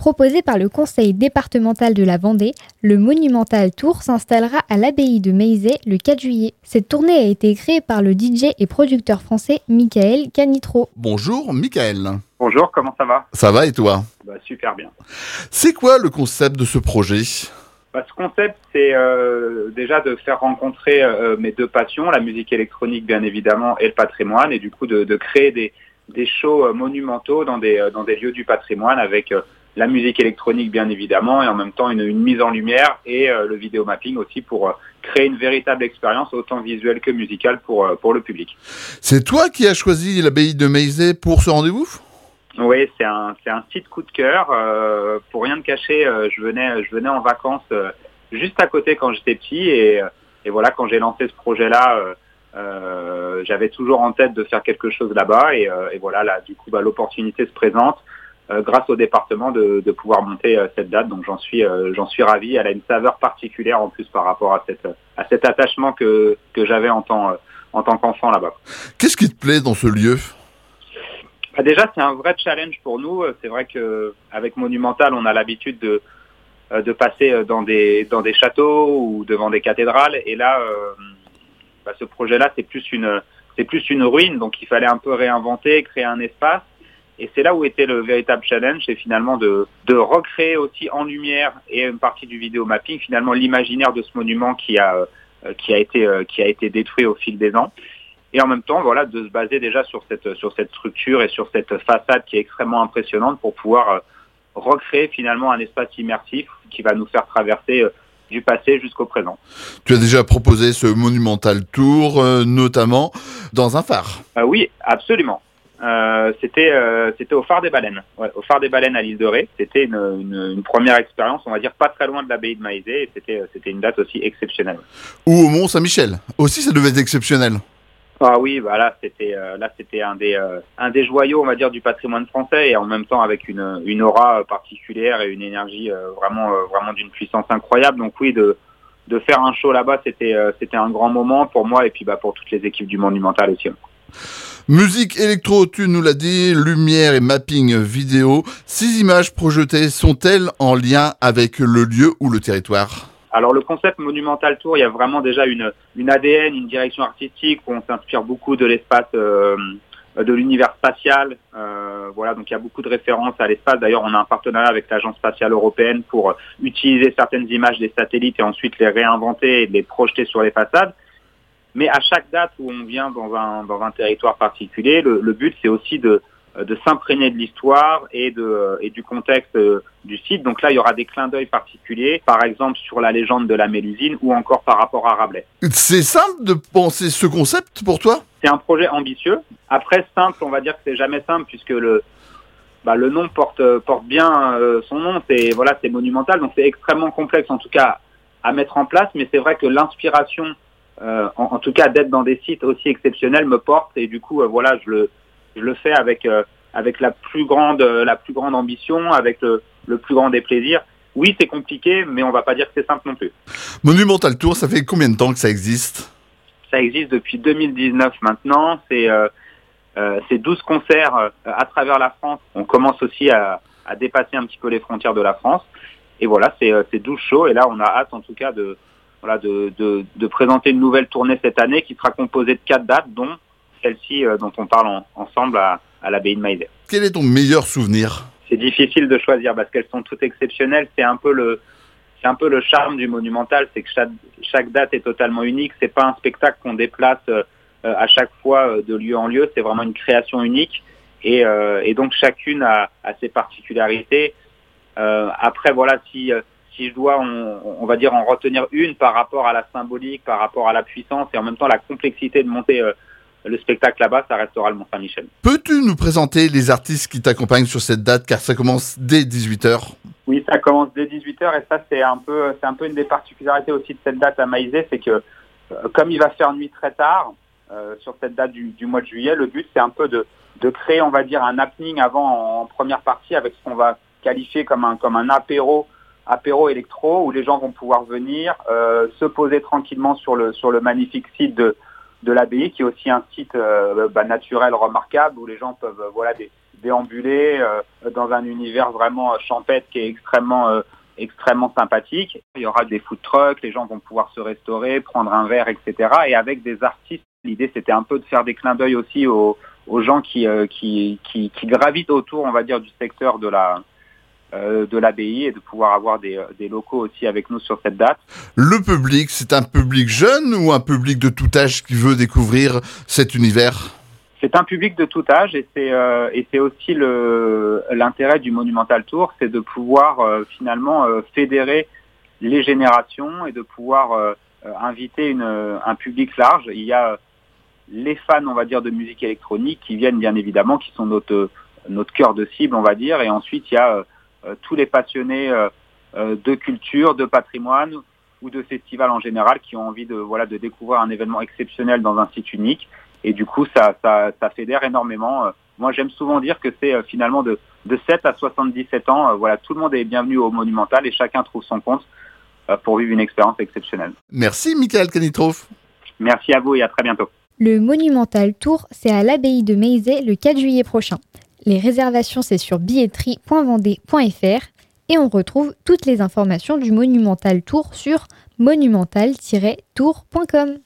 Proposé par le conseil départemental de la Vendée, le Monumental Tour s'installera à l'abbaye de Maizet le 4 juillet. Cette tournée a été créée par le DJ et producteur français Michael Canitro. Bonjour Michael. Bonjour, comment ça va ? Ça va et toi ? Super bien. C'est quoi le concept de ce projet ? Ce concept, c'est déjà de faire rencontrer mes deux passions, la musique électronique bien évidemment et le patrimoine, et du coup de créer des shows monumentaux dans des lieux du patrimoine avec la musique électronique bien évidemment et en même temps une mise en lumière et le vidéo mapping aussi pour créer une véritable expérience autant visuelle que musicale pour le public. C'est toi qui as choisi l'abbaye de Maizet pour ce rendez-vous ? Oui, c'est un site coup de cœur. Pour rien te cacher, je venais en vacances juste à côté quand j'étais petit et voilà, quand j'ai lancé ce projet-là, j'avais toujours en tête de faire quelque chose là-bas et voilà, là, du coup, l'opportunité se présente grâce au département de pouvoir monter cette date. Donc j'en suis ravi. Elle a une saveur particulière en plus par rapport à cet attachement que j'avais en tant qu'enfant là-bas. Qu'est-ce qui te plaît dans ce lieu ? Déjà, c'est un vrai challenge pour nous. C'est vrai que avec Monumental, on a l'habitude de passer dans des châteaux ou devant des cathédrales. Et là, ce projet-là, c'est plus une ruine. Donc, il fallait un peu réinventer, créer un espace. Et c'est là où était le véritable challenge, c'est finalement de recréer aussi en lumière et une partie du vidéo mapping, finalement l'imaginaire de ce monument qui a été détruit au fil des ans. Et en même temps, voilà, de se baser déjà sur cette structure et sur cette façade qui est extrêmement impressionnante pour pouvoir recréer finalement un espace immersif qui va nous faire traverser du passé jusqu'au présent. Tu as déjà proposé ce Monumental Tour, notamment dans un phare. Oui, absolument. C'était au phare des Baleines. Ouais, au phare des Baleines à l'île de Ré. C'était une première expérience, on va dire pas très loin de l'abbaye de Maizet, et c'était une date aussi exceptionnelle. Ou au Mont Saint-Michel. Aussi, ça devait être exceptionnel. Ah oui, là c'était un des joyaux, on va dire, du patrimoine français et en même temps avec une aura particulière et une énergie vraiment d'une puissance incroyable. Donc oui, de faire un show là-bas, c'était un grand moment pour moi et puis pour toutes les équipes du Monumental aussi. Musique électro, tu nous l'as dit, lumière et mapping vidéo. Ces images projetées sont-elles en lien avec le lieu ou le territoire ? Alors le concept Monumental Tour, il y a vraiment déjà une ADN, une direction artistique où on s'inspire beaucoup de l'espace, de l'univers spatial. Voilà, donc il y a beaucoup de références à l'espace. D'ailleurs, on a un partenariat avec l'Agence spatiale européenne pour utiliser certaines images des satellites et ensuite les réinventer et les projeter sur les façades. Mais à chaque date où on vient dans un territoire particulier, le but c'est aussi de s'imprégner de l'histoire et du contexte du site. Donc là, il y aura des clins d'œil particuliers, par exemple sur la légende de la Mélusine ou encore par rapport à Rabelais. C'est simple de penser ce concept pour toi ? C'est un projet ambitieux. Après, simple, on va dire que c'est jamais simple puisque le nom porte bien son nom. C'est Monumental, donc c'est extrêmement complexe en tout cas à mettre en place. Mais c'est vrai que l'inspiration, en tout cas d'être dans des sites aussi exceptionnels, me porte et du coup, je le fais avec la plus grande ambition, avec le plus grand des plaisirs. Oui, c'est compliqué, mais on va pas dire que c'est simple non plus. Monumental Tour, ça fait combien de temps que ça existe ? Ça existe depuis 2019 maintenant. C'est 12 concerts à travers la France. On commence aussi à dépasser un petit peu les frontières de la France. Et voilà, c'est 12 shows. Et là, on a hâte en tout cas de présenter une nouvelle tournée cette année qui sera composée de 4 dates, dont celle-ci dont on parle ensemble à l'abbaye de Maizet. Quel est ton meilleur souvenir ? C'est difficile de choisir parce qu'elles sont toutes exceptionnelles. C'est un peu le charme du Monumental, c'est que chaque date est totalement unique. C'est pas un spectacle qu'on déplace à chaque fois de lieu en lieu. C'est vraiment une création unique et donc chacune a ses particularités. Après voilà, si je dois, on va dire en retenir une par rapport à la symbolique, par rapport à la puissance et en même temps la complexité de monter le spectacle là-bas, ça restera le Mont-Saint-Michel. Peux-tu nous présenter les artistes qui t'accompagnent sur cette date, car ça commence dès 18h ? Oui, ça commence dès 18h et ça c'est un peu une des particularités aussi de cette date à Maizet, c'est que comme il va faire nuit très tard sur cette date du mois de juillet, le but c'est un peu de créer, on va dire, un happening avant en première partie avec ce qu'on va qualifier comme un apéro électro où les gens vont pouvoir venir se poser tranquillement sur le magnifique site de l'abbaye, qui est aussi un site naturel remarquable où les gens peuvent déambuler dans un univers vraiment champêtre qui est extrêmement sympathique. Il y aura des food trucks, les gens vont pouvoir se restaurer, prendre un verre, etc. Et avec des artistes. L'idée, c'était un peu de faire des clins d'œil aussi aux gens qui gravitent autour, on va dire, du secteur de l'abbaye et de pouvoir avoir des locaux aussi avec nous sur cette date. Le public, c'est un public jeune ou un public de tout âge qui veut découvrir cet univers ? C'est un public de tout âge et c'est aussi l'intérêt du Monumental Tour, c'est de pouvoir finalement fédérer les générations et de pouvoir inviter un public large. Il y a les fans, on va dire, de musique électronique qui viennent bien évidemment, qui sont notre cœur de cible, on va dire, et ensuite il y a tous les passionnés de culture, de patrimoine ou de festival en général qui ont envie de découvrir un événement exceptionnel dans un site unique. Et du coup, ça fédère énormément. Moi, j'aime souvent dire que c'est finalement de 7 à 77 ans. Tout le monde est bienvenu au Monumental et chacun trouve son compte pour vivre une expérience exceptionnelle. Merci, Michael Kanitroff. Merci à vous et à très bientôt. Le Monumental Tour, c'est à l'abbaye de Meizet le 4 juillet prochain. Les réservations, c'est sur billetterie.vendée.fr et on retrouve toutes les informations du Monumental Tour sur monumental-tour.com.